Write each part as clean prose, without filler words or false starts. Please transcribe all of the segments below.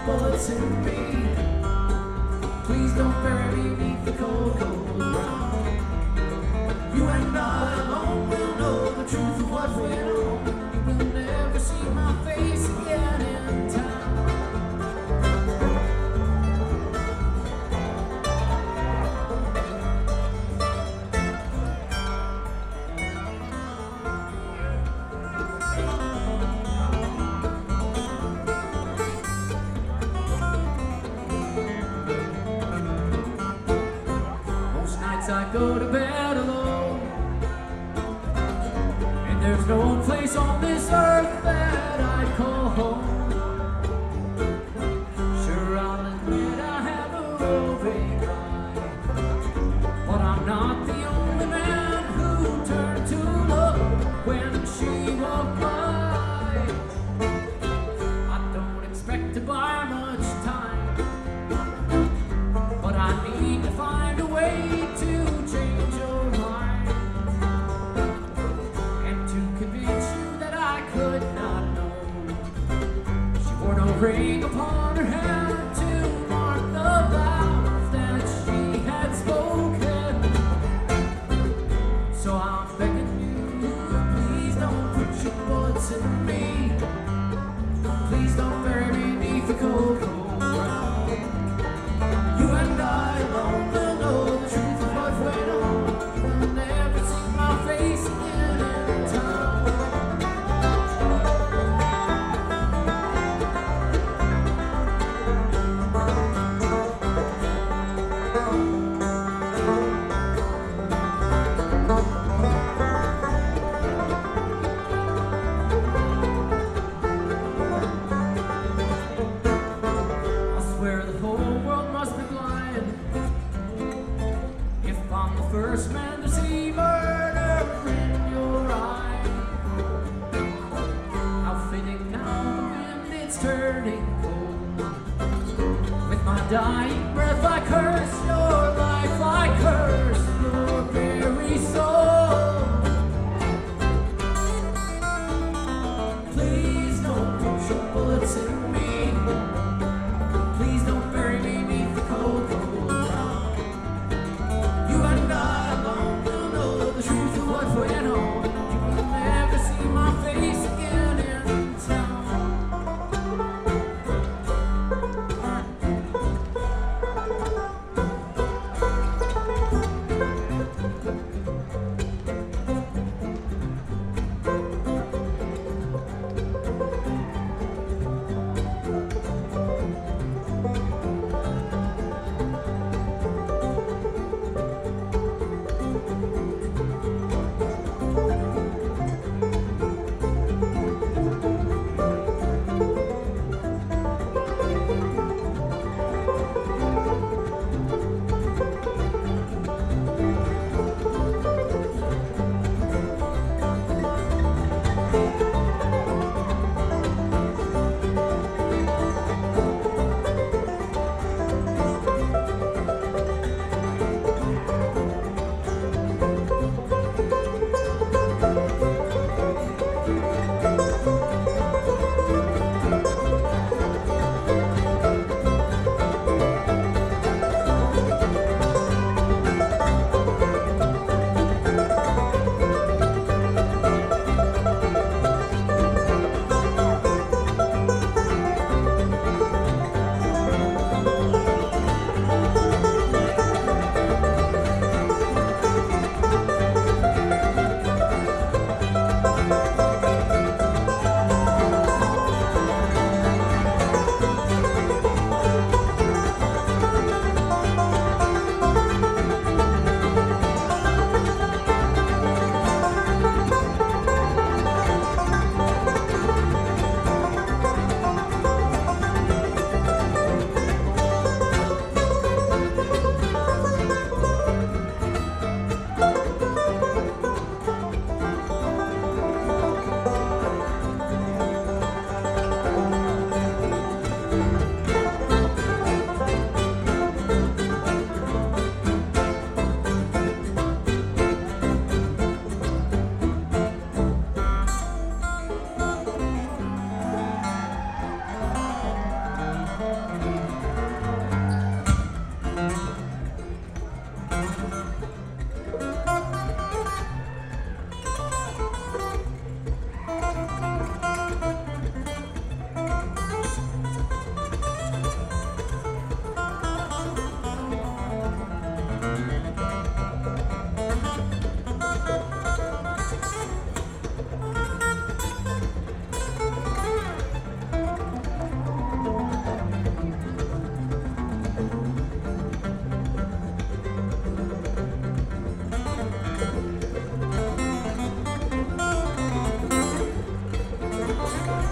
bullets in me. Please don't bury me beneath the cold, cold ground. You and I alone will know the truth of what went on. You will never see my face again in town. I go to bed alone, and there's no place on this earth that I'd call home. Sure, I'll admit I have a roving eye, but I'm not the only man who turned to look when she walked by. I don't expect to buy much time, but I need to find a way to change your mind and to convince you that I could not know. She wore no ring upon her hand to mark the vows that she had spoken. So I'm begging you, please don't put your bullets in me. Please don't bury me beneath the cold, cold ground. You and I alone will know the truth of what went on. You'll never see my face again in town. I swear the whole world must be blind if I'm the first man to see murder in your eye. How fitting now the wind it's turning cold. With my dying breath I curse your life, I curse your very soul. Please don't put your bullets in me. Please don't bury me beneath the cold, cold ground. You and I alone will know the truth of what went on. You will never see my face again in town.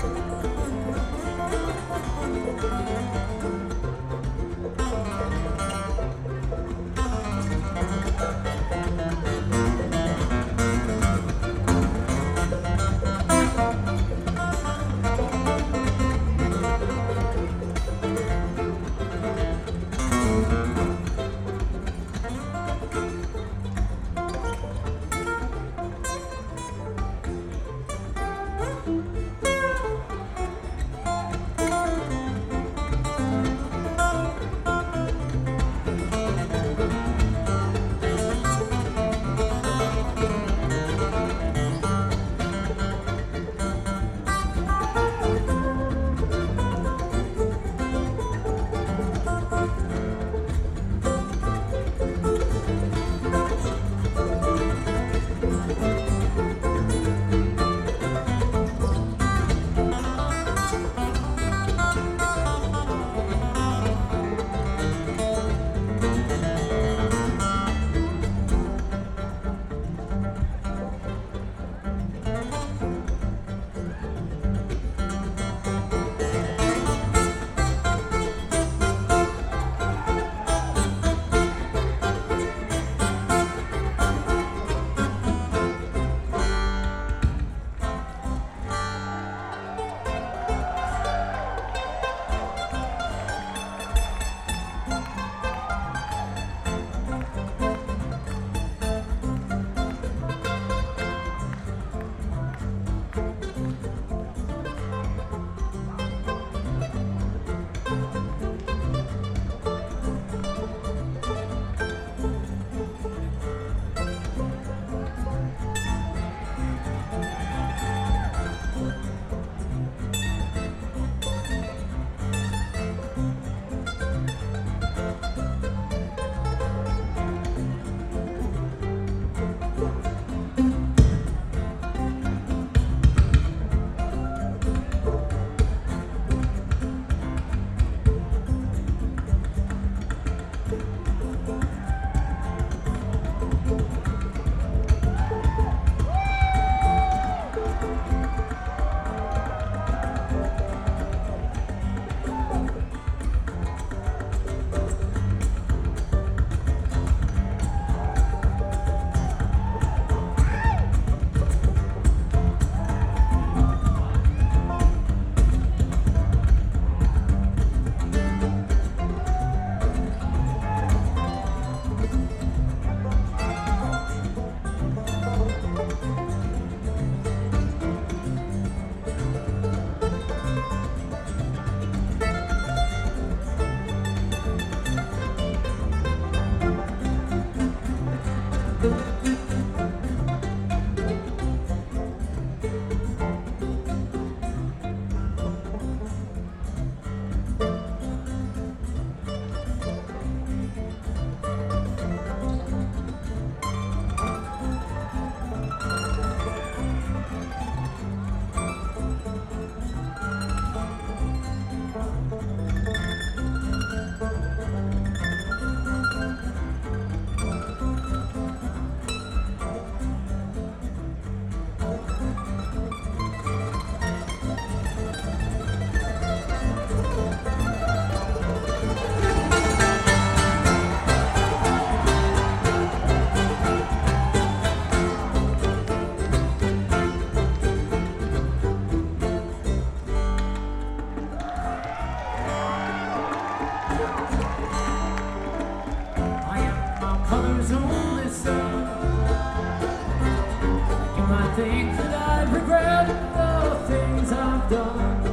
think that I regret the things I've done.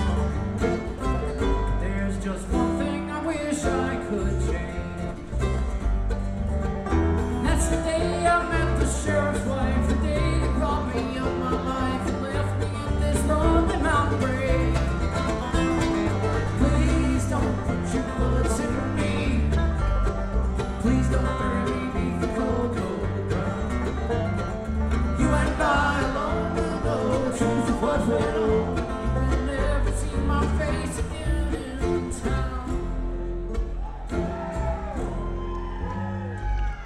There's just one thing I wish I could change. That's the day I met the sheriff's wife, the day that brought me on my life and left me in this lonely mountain grave. Please don't put your bullets in me. Please don't bury me beneath the cold, cold ground. You and I alone will know the truth of what went on.